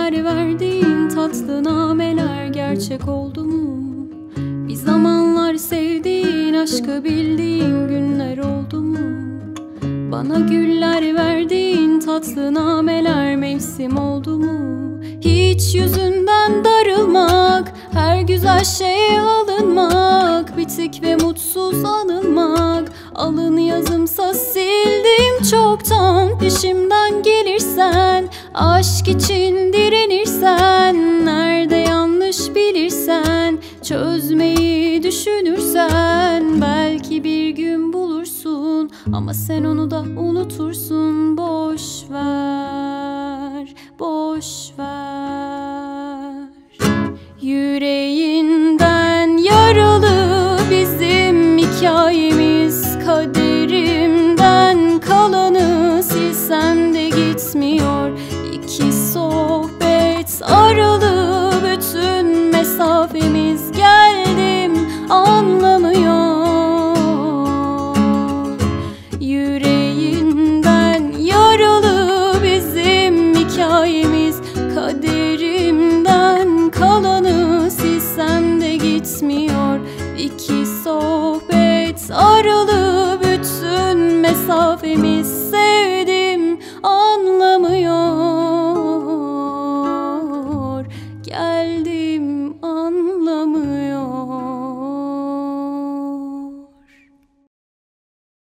güller verdiğin tatlı nameler gerçek oldu mu? Bir zamanlar sevdiğin, aşkı bildiğin günler oldu mu? Bana güller verdiğin tatlı nameler mevsim oldu mu? Hiç yüzünden darılmak, her güzel şeye alınmak, bitik ve mutsuz anılmak. Alın yazımsa sildim çoktan, peşimden gelirsen, aşk için direnirsen, nerede yanlış bilirsen, çözmeyi düşünürsen, belki bir gün bulursun ama sen onu da unutursun. Boş ver, boş ver. Yüreğinden yaralı bizim hikayemiz, kaderimden kalanı silsem de gitmiyor. İki sohbet ara